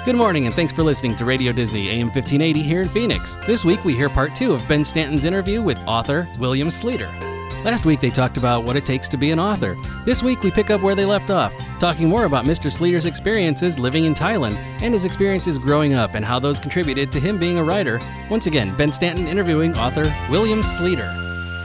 Good morning, and thanks for listening to Radio Disney AM 1580 here in Phoenix. This week we hear part 2 of Ben Stanton's interview with author William Sleater. Last week they talked about what it takes to be an author. This week we pick up where they left off, talking more about Mr. Sleater's experiences living in Thailand and his experiences growing up and how those contributed to him being a writer. Once again, Ben Stanton interviewing author William Sleater.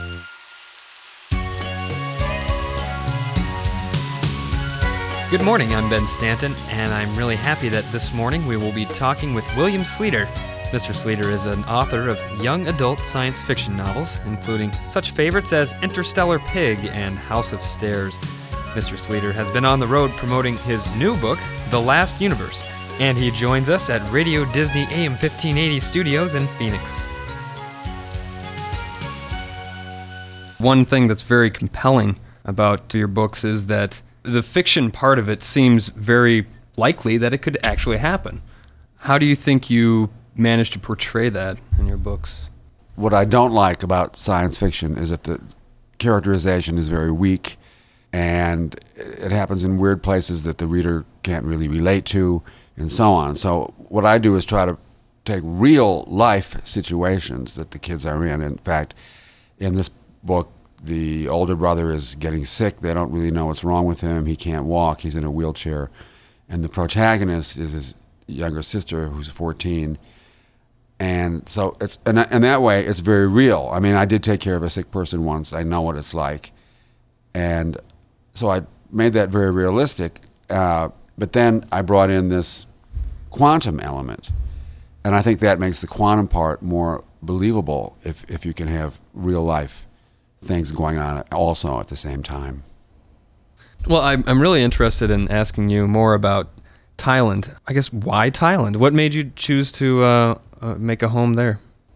Good morning, I'm Ben Stanton, and I'm really happy that this morning we will be talking with William Sleater. Mr. Sleater is an author of young adult science fiction novels, including such favorites as Interstellar Pig and House of Stairs. Mr. Sleater has been on the road promoting his new book, The Last Universe, and he joins us at Radio Disney AM 1580 studios in Phoenix. One thing that's very compelling about your books is that the fiction part of it seems very likely that it could actually happen. How do you think you managed to portray that in your books? What I don't like about science fiction is that the characterization is very weak, and it happens in weird places that the reader can't really relate to, and so on. So what I do is try to take real life situations that the kids are in. In fact, in this book, the older brother is getting sick. They don't really know what's wrong with him. He can't walk. He's in a wheelchair. And the protagonist is his younger sister, who's 14. And so it's, and that way, it's very real. I mean, I did take care of a sick person once. I know what it's like. And so I made that very realistic. But then I brought in this quantum element. And I think that makes the quantum part more believable if you can have real life things going on also at the same time. Well, I'm really interested in asking you more about Thailand. I guess, why Thailand? What made you choose to make a home there?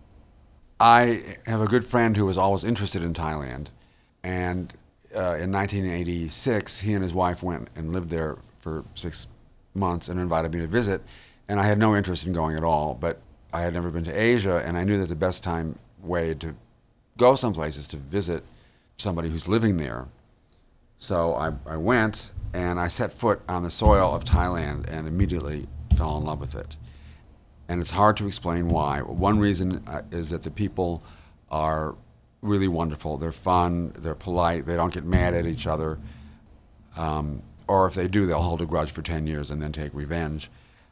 I have a good friend who was always interested in Thailand, and in 1986, he and his wife went and lived there for 6 months and invited me to visit, and I had no interest in going at all, but I had never been to Asia, and I knew that the best way to go someplace is to visit somebody who's living there. So I went, and I set foot on the soil of Thailand and immediately fell in love with it. And it's hard to explain why. One reason is that the people are really wonderful. They're fun, they're polite, they don't get mad at each other. Or if they do, they'll hold a grudge for 10 years and then take revenge.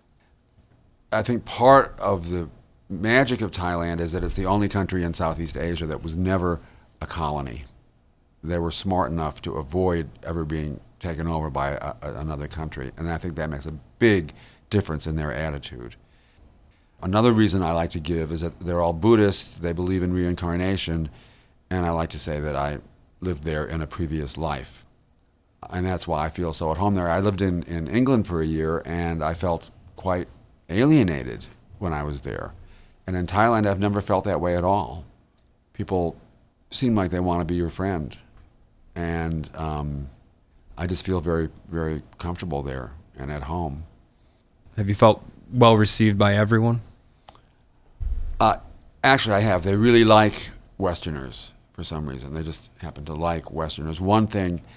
I think part of the magic of Thailand is that it's the only country in Southeast Asia that was never a colony. They were smart enough to avoid ever being taken over by another country, and I think that makes a big difference in their attitude. Another reason I like to give is that they're all Buddhists, they believe in reincarnation, and I like to say that I lived there in a previous life. And that's why I feel so at home there. I lived in England for a year, and I felt quite alienated when I was there. And in Thailand, I've never felt that way at all. People seem like they want to be your friend. And I just feel very, very comfortable there and at home. Have you felt well received by everyone? Actually, I have. They really like Westerners for some reason. They just happen to like Westerners. One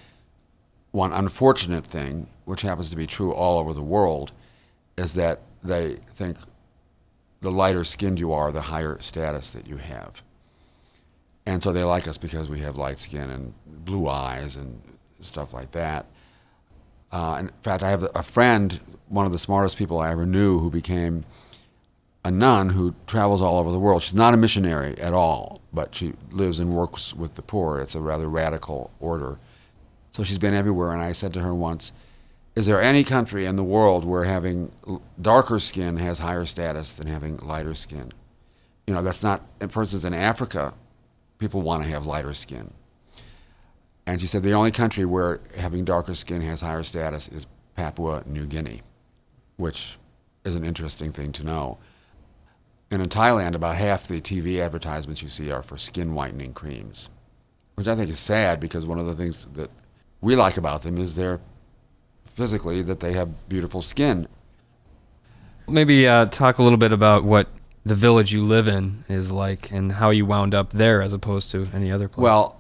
unfortunate thing, which happens to be true all over the world, is that they think the lighter skinned you are, the higher status that you have. And so they like us because we have light skin and blue eyes and stuff like that. In fact, I have a friend, one of the smartest people I ever knew, who became a nun who travels all over the world. She's not a missionary at all, but she lives and works with the poor. It's a rather radical order. So she's been everywhere, and I said to her once, is there any country in the world where having darker skin has higher status than having lighter skin? You know, that's not, for instance, in Africa, people want to have lighter skin. And she said the only country where having darker skin has higher status is Papua New Guinea, which is an interesting thing to know. And in Thailand, about half the TV advertisements you see are for skin whitening creams, which I think is sad because one of the things that we like about them is they're physically that they have beautiful skin. Maybe talk a little bit about what the village you live in is like and how you wound up there as opposed to any other place. Well,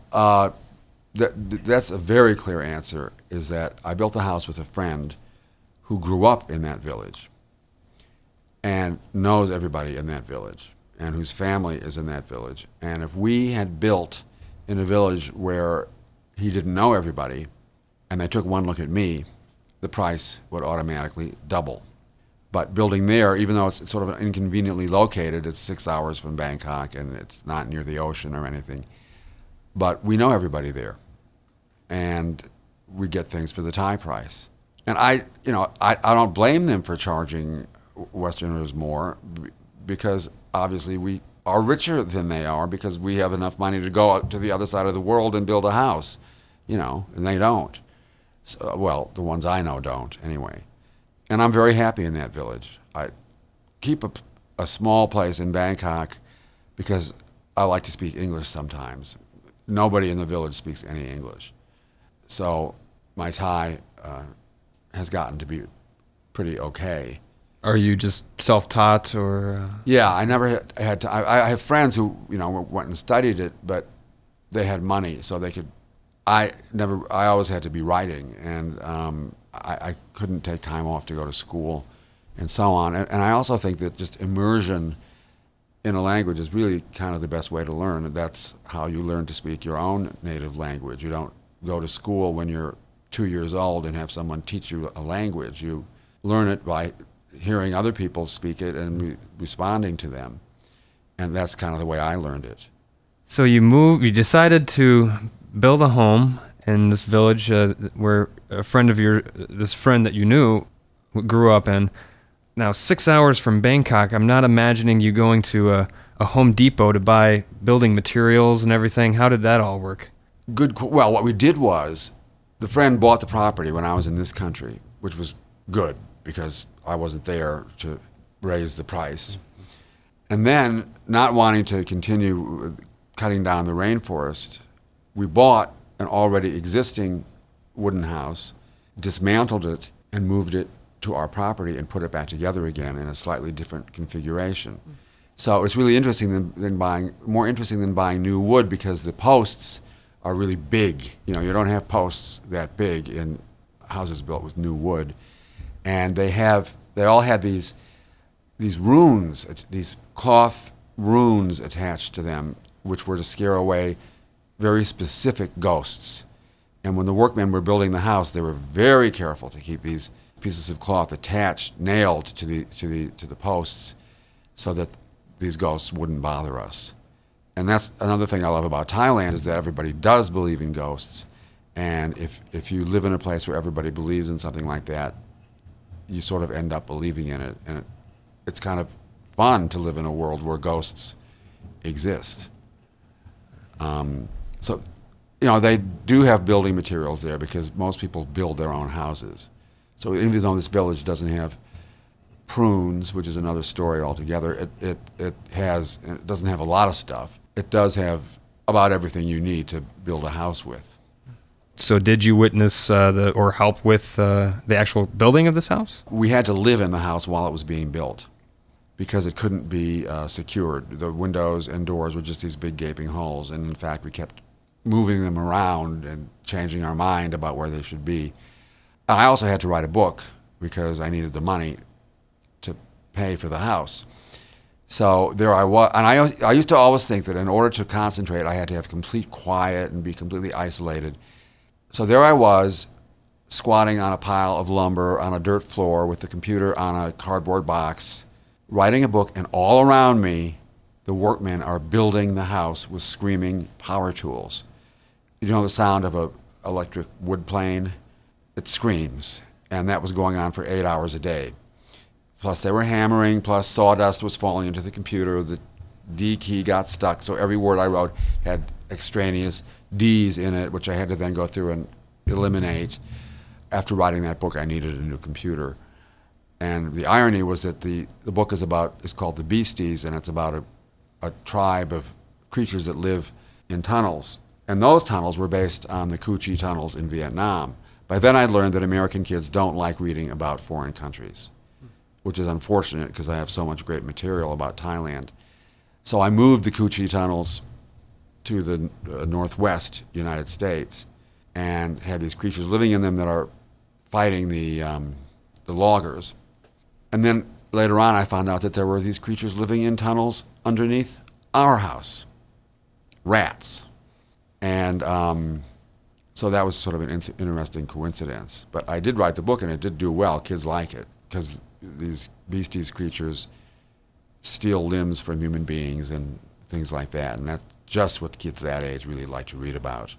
that's a very clear answer, is that I built a house with a friend who grew up in that village. and knows everybody in that village and whose family is in that village. And if we had built in a village where he didn't know everybody and they took one look at me, the price would automatically double. But building there, even though it's sort of inconveniently located, it's 6 hours from Bangkok and it's not near the ocean or anything, but we know everybody there. And we get things for the Thai price. And I don't blame them for charging Westerners more, because obviously we are richer than they are because we have enough money to go out to the other side of the world and build a house, and they don't. So, well, the ones I know don't anyway. And I'm very happy in that village. I keep a small place in Bangkok because I like to speak English sometimes. Nobody in the village speaks any English. So my Thai has gotten to be pretty okay. Are you just self-taught or? Yeah, I never had to. I have friends who went and studied it, but they had money, so they could. I always had to be writing, and I couldn't take time off to go to school, and so on. And I also think that just immersion in a language is really kind of the best way to learn. And that's how you learn to speak your own native language. You don't go to school when you're 2 years old and have someone teach you a language. You learn it by hearing other people speak it and responding to them. And that's kind of the way I learned it. So you decided to build a home in this village where this friend that you knew grew up in. Now, 6 hours from Bangkok, I'm not imagining you going to a Home Depot to buy building materials and everything. How did that all work? Well, what we did was, the friend bought the property when I was in this country, which was good because I wasn't there to raise the price. And then, not wanting to continue cutting down the rainforest, we bought an already existing wooden house, dismantled it, and moved it to our property and put it back together again in a slightly different configuration. So it's really interesting more interesting than buying new wood, because the posts are really big. You don't have posts that big in houses built with new wood. And they all had these runes, these cloth runes attached to them, which were to scare away very specific ghosts. And when the workmen were building the house, they were very careful to keep these pieces of cloth attached, nailed to the posts, so that these ghosts wouldn't bother us. And that's another thing I love about Thailand, is that everybody does believe in ghosts. And if you live in a place where everybody believes in something like that, you sort of end up believing in it. And it's kind of fun to live in a world where ghosts exist. So, they do have building materials there because most people build their own houses. So even though this village doesn't have prunes, which is another story altogether, it doesn't have a lot of stuff. It does have about everything you need to build a house with. So did you witness or help with the actual building of this house? We had to live in the house while it was being built because it couldn't be secured. The windows and doors were just these big gaping holes, and in fact we kept moving them around and changing our mind about where they should be. I also had to write a book because I needed the money to pay for the house. So there I was, and I used to always think that in order to concentrate, I had to have complete quiet and be completely isolated. So there I was, squatting on a pile of lumber on a dirt floor with the computer on a cardboard box, writing a book, and all around me, the workmen are building the house with screaming power tools. You know the sound of an electric wood plane? It screams, and that was going on for 8 hours a day. Plus they were hammering, plus sawdust was falling into the computer, the D key got stuck, so every word I wrote had extraneous D's in it, which I had to then go through and eliminate. After writing that book, I needed a new computer. And the irony was that the book is called The Beasties, and it's about a tribe of creatures that live in tunnels. And those tunnels were based on the Cu Chi tunnels in Vietnam. By then I'd learned that American kids don't like reading about foreign countries, which is unfortunate because I have so much great material about Thailand. So I moved the Cu Chi tunnels to the northwest United States and had these creatures living in them that are fighting the loggers. And then later on I found out that there were these creatures living in tunnels underneath our house, rats. And so that was sort of an interesting coincidence. But I did write the book, and it did do well. Kids like it, because these beasties creatures steal limbs from human beings and things like that. And that's just what kids that age really like to read about.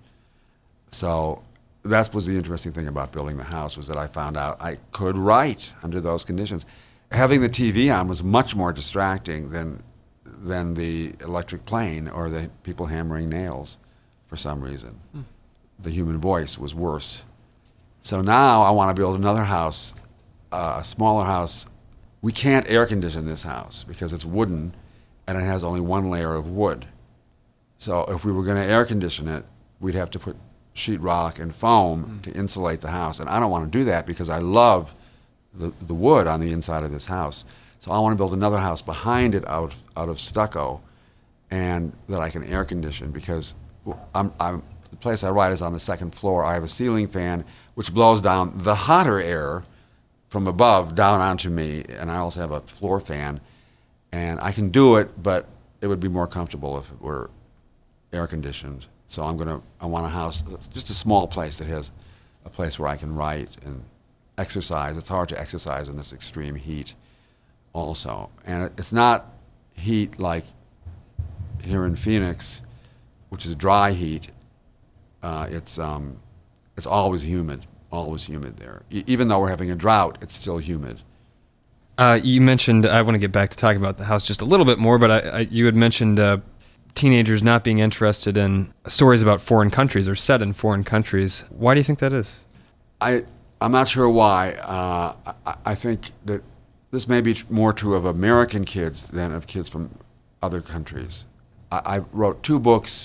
So that was the interesting thing about building the house, was that I found out I could write under those conditions. Having the TV on was much more distracting than the electric plane or the people hammering nails for some reason. The human voice was worse. So now I want to build another house, a smaller house. We can't air condition this house because it's wooden and it has only one layer of wood. So if we were going to air condition it, we'd have to put sheetrock and foam to insulate the house. And I don't want to do that because I love the wood on the inside of this house. So I want to build another house behind it out of stucco, and that I can air condition, because the place I write is on the second floor. I have a ceiling fan which blows down the hotter air from above down onto me, and I also have a floor fan. And I can do it, but it would be more comfortable if it were air conditioned. So I want a house, just a small place that has a place where I can write and exercise. It's hard to exercise in this extreme heat also. And it's not heat like here in Phoenix, which is dry heat. It's always humid there. Even though we're having a drought, it's still humid. You mentioned, I want to get back to talking about the house just a little bit more, but you had mentioned teenagers not being interested in stories about foreign countries or set in foreign countries. Why do you think that is? I'm not sure why. I think that this may be more true of American kids than of kids from other countries. I wrote two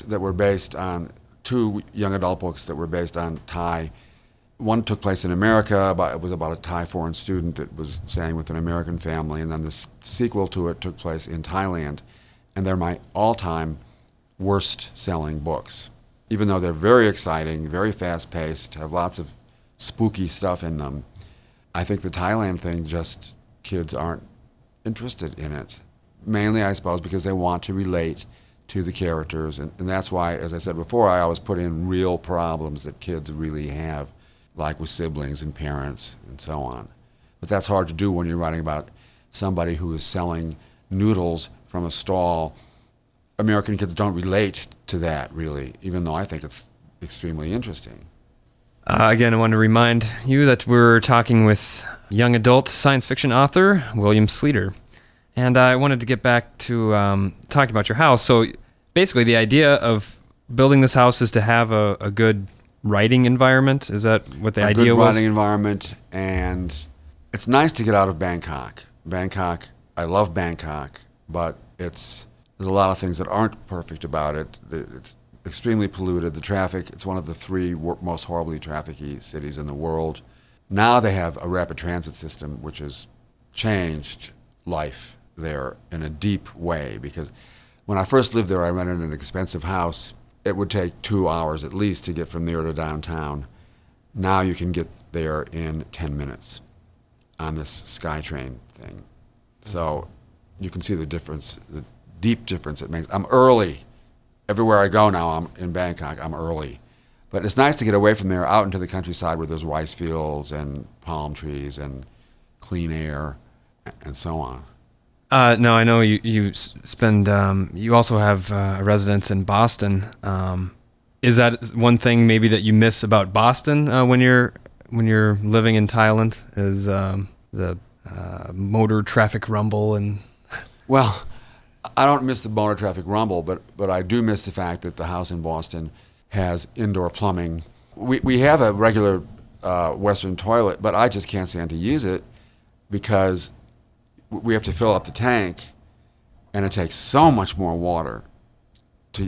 young adult books that were based on Thai. One took place in America. It was about a Thai foreign student that was staying with an American family, and then the sequel to it took place in Thailand. And they're my all-time worst-selling books. Even though they're very exciting, very fast-paced, have lots of spooky stuff in them, I think the Thailand thing, just kids aren't interested in it. Mainly, I suppose, because they want to relate to the characters. And that's why, as I said before, I always put in real problems that kids really have, like with siblings and parents and so on. But that's hard to do when you're writing about somebody who is selling noodles from a stall. American kids don't relate to that, really, even though I think it's extremely interesting. Again, I want to remind you that we're talking with young adult science fiction author William Sleater. And I wanted to get back to talking about your house. So basically the idea of building this house is to have a good writing environment. Is that what the idea was? A good writing environment, and it's nice to get out of Bangkok. I love Bangkok, but there's a lot of things that aren't perfect about it. It's extremely polluted. The traffic, it's one of the three most horribly trafficky cities in the world. Now they have a rapid transit system which has changed life there in a deep way, because when I first lived there, I rented an expensive house. It would take 2 hours at least to get from there to downtown. Now you can get there in 10 minutes on this SkyTrain thing. So you can see the difference, the deep difference it makes. I'm early. Everywhere I go now, I'm in Bangkok, I'm early. But it's nice to get away from there out into the countryside where there's rice fields and palm trees and clean air and so on. No, I know you spend. You also have a residence in Boston. Is that one thing maybe that you miss about Boston when you're living in Thailand? Is the motor traffic rumble and? Well, I don't miss the motor traffic rumble, but I do miss the fact that the house in Boston has indoor plumbing. We have a regular Western toilet, but I just can't stand to use it because we have to fill up the tank, and it takes so much more water to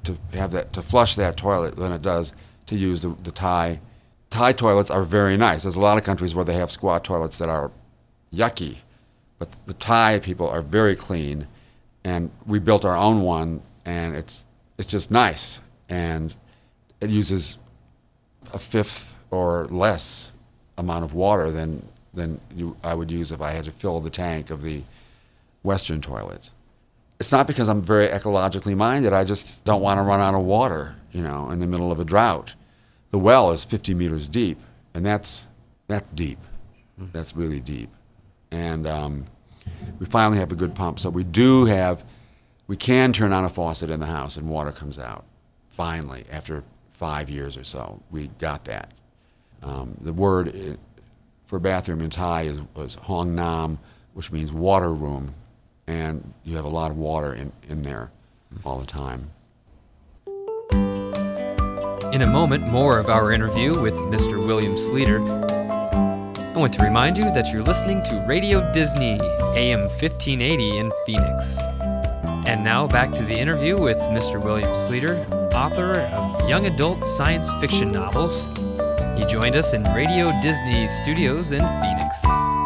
flush that toilet than it does to use the Thai. Thai toilets are very nice. There's a lot of countries where they have squat toilets that are yucky, but the Thai people are very clean, and we built our own one, and it's just nice, and it uses a fifth or less amount of water than than I would use if I had to fill the tank of the Western toilet. It's not because I'm very ecologically minded. I just don't want to run out of water, in the middle of a drought. The well is 50 meters deep, and that's deep. That's really deep. And we finally have a good pump. So we can turn on a faucet in the house and water comes out. Finally, after 5 years or so, we got that. The word for bathroom in Thai was Hong Nam, which means water room. And you have a lot of water in there all the time. In a moment, more of our interview with Mr. William Sleater. I want to remind you that you're listening to Radio Disney, AM 1580 in Phoenix. And now back to the interview with Mr. William Sleater, author of young adult science fiction novels. He joined us in Radio Disney studios in Phoenix.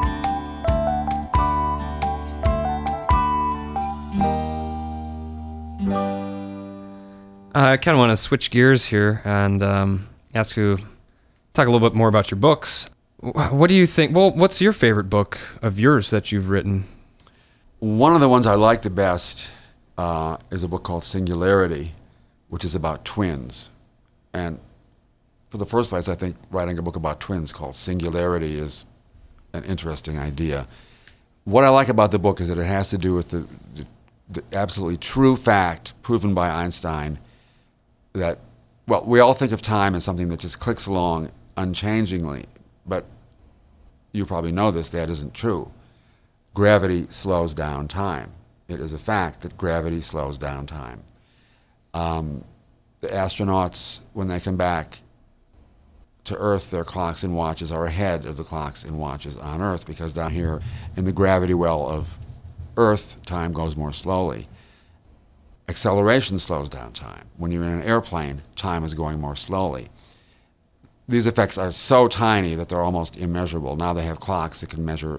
I kind of want to switch gears here and ask you, talk a little bit more about your books. What do you think? Well, what's your favorite book of yours that you've written? One of the ones I like the best is a book called Singularity, which is about twins. And for the first place, I think writing a book about twins called Singularity is an interesting idea. What I like about the book is that it has to do with the absolutely true fact proven by Einstein that, we all think of time as something that just clicks along unchangingly, but you probably know this, that isn't true. Gravity slows down time. It is a fact that gravity slows down time. The astronauts, when they come back to Earth, their clocks and watches are ahead of the clocks and watches on Earth, because down here in the gravity well of Earth, time goes more slowly. Acceleration slows down time. When you're in an airplane, time is going more slowly. These effects are so tiny that they're almost immeasurable. Now they have clocks that can measure,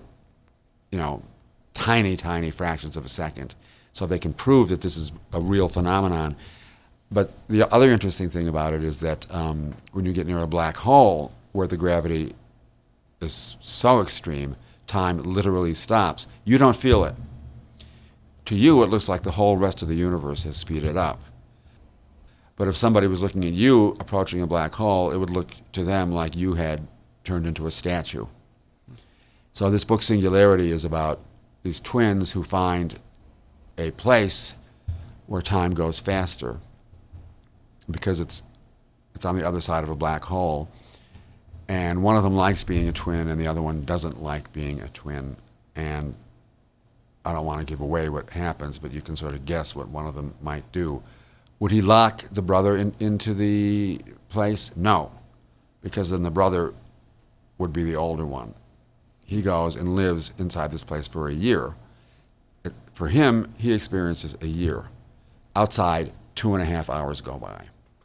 tiny, tiny fractions of a second. So they can prove that this is a real phenomenon. But the other interesting thing about it is that when you get near a black hole, where the gravity is so extreme, time literally stops. You don't feel it. To you, it looks like the whole rest of the universe has speeded up. But if somebody was looking at you approaching a black hole, it would look to them like you had turned into a statue. So this book, Singularity, is about these twins who find a place where time goes faster because it's on the other side of a black hole. And one of them likes being a twin and the other one doesn't like being a twin. And I don't want to give away what happens, but you can sort of guess what one of them might do. Would he lock the brother into the place? No, because then the brother would be the older one. He goes and lives inside this place for a year. For him, he experiences a year. Outside, 2.5 hours go by.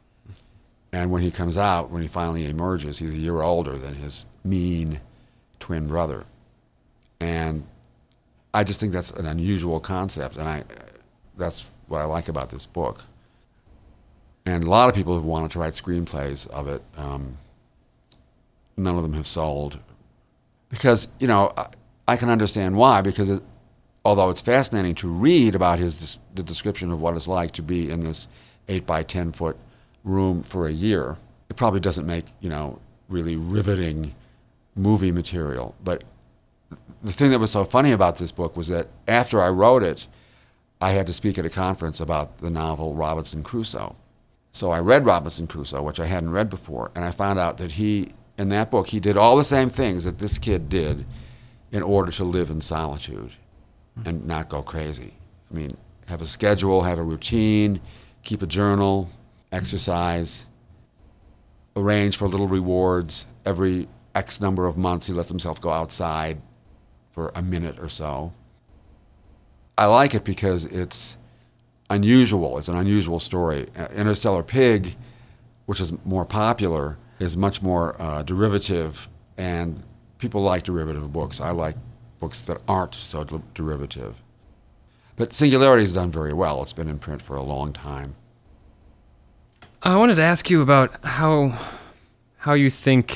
And when he comes out, when he finally emerges, he's a year older than his mean twin brother. And I just think that's an unusual concept, and that's what I like about this book. And a lot of people have wanted to write screenplays of it. None of them have sold. Because, I can understand why, because although it's fascinating to read about the description of what it's like to be in this 8 by 10 foot room for a year, it probably doesn't make, really riveting movie material. But the thing that was so funny about this book was that after I wrote it, I had to speak at a conference about the novel Robinson Crusoe. So I read Robinson Crusoe, which I hadn't read before, and I found out that in that book, he did all the same things that this kid did in order to live in solitude and not go crazy. I mean, have a schedule, have a routine, keep a journal, exercise, arrange for little rewards. Every X number of months, he lets himself go outside for a minute or so. I like it because it's unusual. It's an unusual story. Interstellar Pig, which is more popular, is much more derivative, and people like derivative books. I like books that aren't so derivative. But Singularity is done very well. It's been in print for a long time. I wanted to ask you about how you think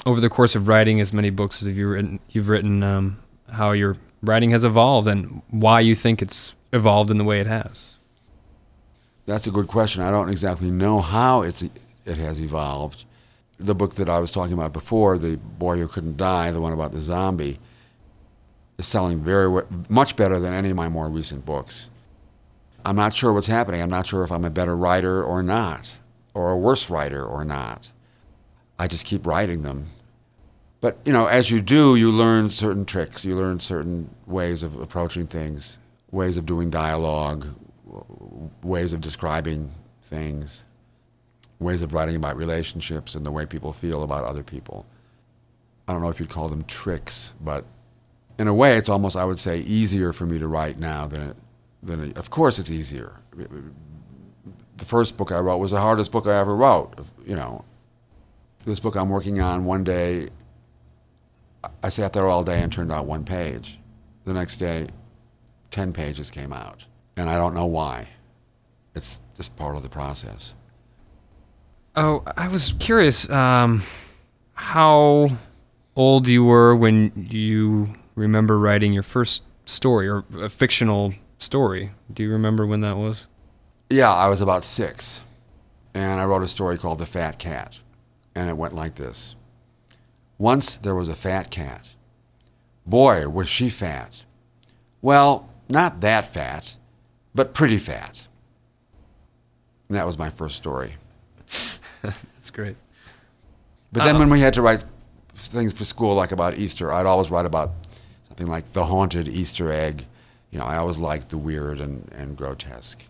over the course of writing as many books as you've written, how your writing has evolved and why you think it's evolved in the way it has. That's a good question. I don't exactly know how it has evolved. The book that I was talking about before, The Boy Who Couldn't Die, the one about the zombie, is selling much better than any of my more recent books. I'm not sure what's happening. I'm not sure if I'm a better writer or not, or a worse writer or not. I just keep writing them. But, as you do, you learn certain tricks. You learn certain ways of approaching things, ways of doing dialogue, ways of describing things, ways of writing about relationships and the way people feel about other people. I don't know if you'd call them tricks, but in a way, it's almost, I would say, easier for me to write now than of course it's easier. The first book I wrote was the hardest book I ever wrote. This book I'm working on, one day, I sat there all day and turned out one page. The next day, 10 pages came out. And I don't know why. It's just part of the process. Oh, I was curious how old you were when you remember writing your first story, or a fictional story. Do you remember when that was? Yeah, I was about 6. And I wrote a story called The Fat Cat. And it went like this. Once there was a fat cat. Boy, was she fat. Well, not that fat, but pretty fat. And that was my first story. That's great. But then when we had to write things for school, like about Easter, I'd always write about something like the haunted Easter egg. I always liked the weird and grotesque.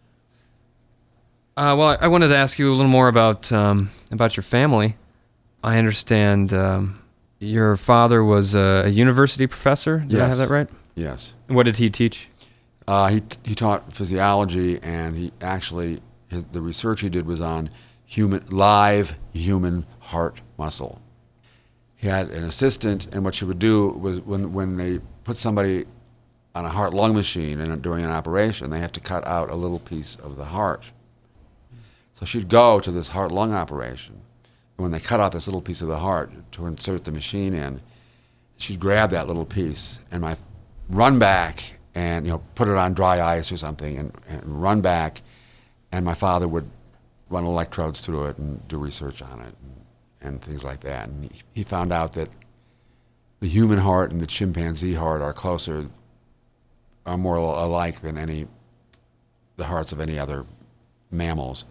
Well, I wanted to ask you a little more about your family. I understand your father was a university professor. Did I have that right? Yes. What did he teach? He taught physiology, and the research he did was on live human heart muscle. He had an assistant, and what she would do was when they put somebody on a heart-lung machine and during an operation, they have to cut out a little piece of the heart. So she'd go to this heart-lung operation, and when they cut out this little piece of the heart to insert the machine in, she'd grab that little piece and run back and put it on dry ice or something and run back, and my father would run electrodes through it and do research on it and things like that. And he found out that the human heart and the chimpanzee heart are more alike than the hearts of any other mammals.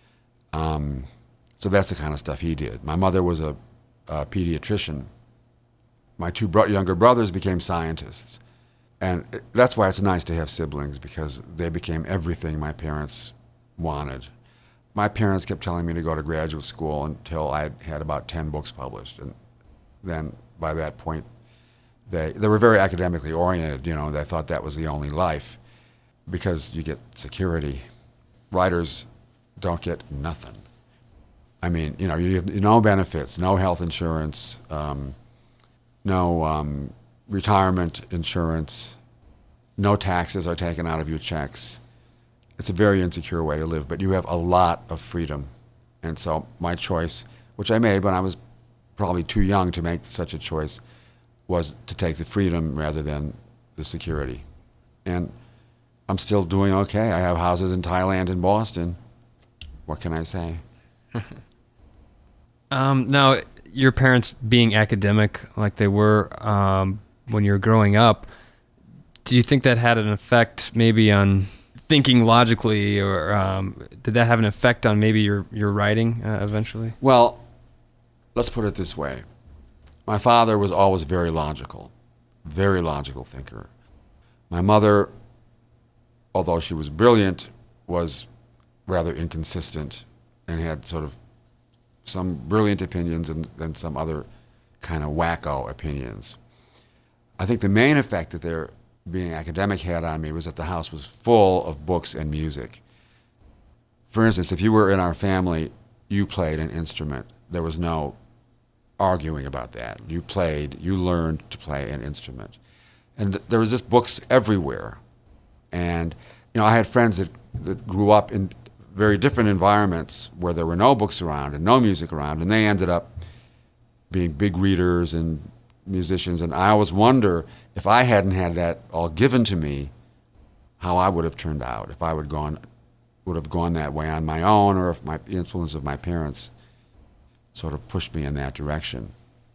So that's the kind of stuff he did. My mother was a pediatrician. My 2 younger brothers became scientists. And that's why it's nice to have siblings, because they became everything my parents wanted. My parents kept telling me to go to graduate school until I had about 10 books published. And then by that point, they were very academically oriented. They thought that was the only life, because you get security. Writers don't get nothing. I mean, you have no benefits, no health insurance, no retirement insurance, no taxes are taken out of your checks. It's a very insecure way to live, but you have a lot of freedom. And so my choice, which I made when I was probably too young to make such a choice, was to take the freedom rather than the security. And I'm still doing okay. I have houses in Thailand and Boston. What can I say? Now, your parents being academic like they were when you were growing up, do you think that had an effect maybe on thinking logically, or did that have an effect on maybe your writing eventually? Well, let's put it this way. My father was always very logical thinker. My mother, although she was brilliant, was rather inconsistent and had sort of some brilliant opinions and then some other kind of wacko opinions. I think the main effect that their being academic had on me was that the house was full of books and music. For instance, if you were in our family, you played an instrument. There was no arguing about that. You learned to play an instrument. And there was just books everywhere. And, I had friends that grew up in very different environments where there were no books around and no music around, and they ended up being big readers and musicians, and I always wonder if I hadn't had that all given to me, how I would have turned out, if I would have gone that way on my own, or if my influence of my parents sort of pushed me in that direction.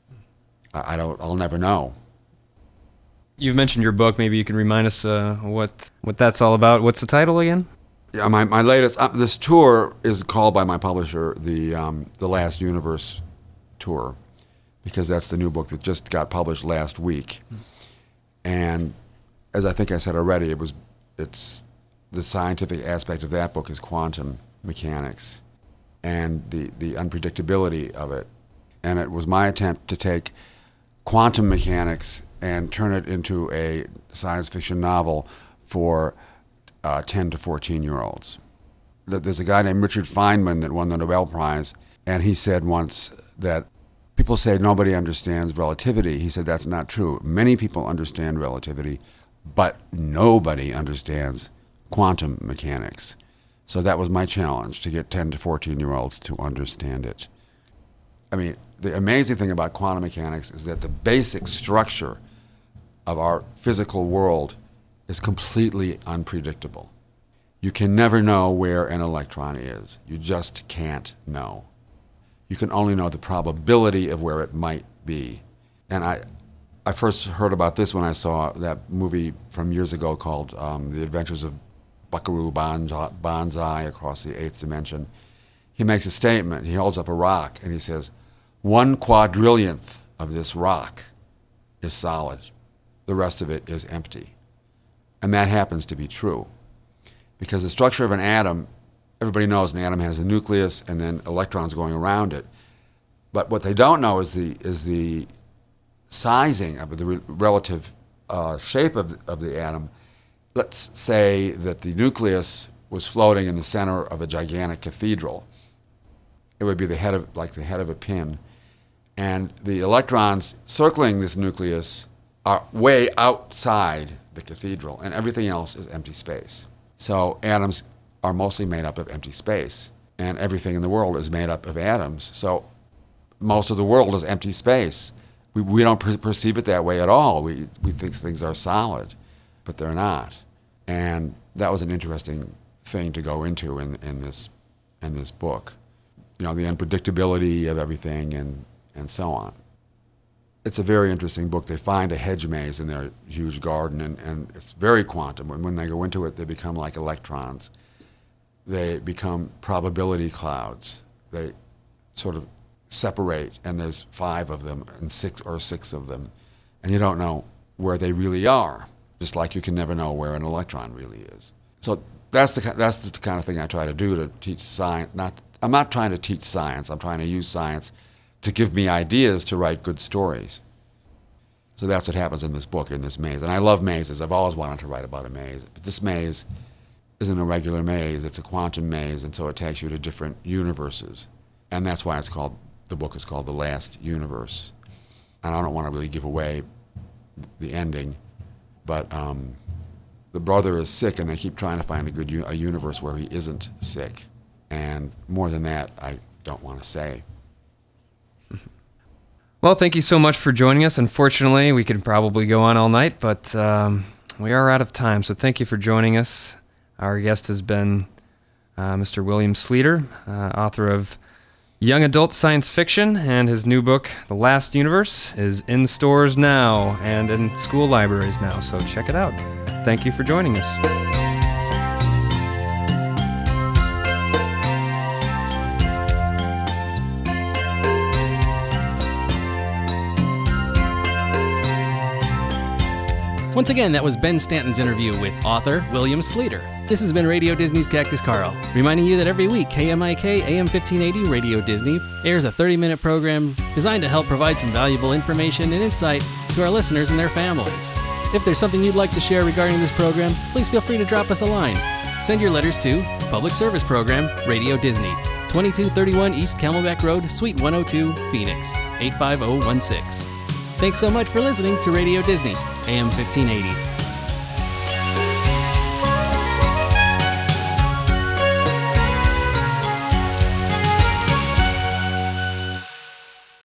I'll never know. You've mentioned your book. Maybe you can remind us what that's all about. What's the title again? Yeah, my latest, this tour is called by my publisher the Last Universe Tour, because that's the new book that just got published last week. And as I think I said already, it's the scientific aspect of that book is quantum mechanics and the unpredictability of it. And it was my attempt to take quantum mechanics and turn it into a science fiction novel for 10 to 14-year-olds. There's a guy named Richard Feynman that won the Nobel Prize, and he said once that people say nobody understands relativity. He said that's not true. Many people understand relativity, but nobody understands quantum mechanics. So that was my challenge, to get 10 to 14-year-olds to understand it. I mean, the amazing thing about quantum mechanics is that the basic structure of our physical world is completely unpredictable. You can never know where an electron is. You just can't know. You can only know the probability of where it might be. And I first heard about this when I saw that movie from years ago called The Adventures of Buckaroo Banzai Across the Eighth Dimension. He makes a statement. He holds up a rock and he says, 1/4 of this rock is solid. The rest of it is empty. And that happens to be true. Because the structure of an atom, everybody knows an atom has a nucleus and then electrons going around it. But what they don't know is the sizing of the relative shape of the atom. Let's say that the nucleus was floating in the center of a gigantic cathedral. It would be the head of a pin. And the electrons circling this nucleus are way outside the cathedral, and everything else is empty space. So atoms are mostly made up of empty space, and everything in the world is made up of atoms. So most of the world is empty space. We don't perceive it that way at all. We think things are solid, but they're not. And that was an interesting thing to go into in this book. You know, the unpredictability of everything and so on. It's a very interesting book. They find a hedge maze in their huge garden, and it's very quantum. And when they go into it, they become like electrons. They become probability clouds. They sort of separate, and there's 5 of them, and 6 of them. And you don't know where they really are, just like you can never know where an electron really is. So that's the kind of thing I try to do to teach science. I'm not trying to teach science. I'm trying to use science to give me ideas to write good stories. So that's what happens in this book, in this maze. And I love mazes. I've always wanted to write about a maze. But this maze isn't a regular maze. It's a quantum maze, and so it takes you to different universes. And that's why the book is called The Last Universe. And I don't want to really give away the ending, but the brother is sick, and they keep trying to find a universe where he isn't sick. And more than that, I don't want to say. Well, thank you so much for joining us. Unfortunately, we could probably go on all night, but we are out of time. So thank you for joining us. Our guest has been Mr. William Sleater, author of young adult science fiction, and his new book, The Last Universe, is in stores now and in school libraries now. So check it out. Thank you for joining us. Once again, that was Ben Stanton's interview with author William Sleater. This has been Radio Disney's Cactus Carl, reminding you that every week KMIK AM 1580 Radio Disney airs a 30-minute program designed to help provide some valuable information and insight to our listeners and their families. If there's something you'd like to share regarding this program, please feel free to drop us a line. Send your letters to Public Service Program, Radio Disney, 2231 East Camelback Road, Suite 102, Phoenix, 85016. Thanks so much for listening to Radio Disney, AM 1580.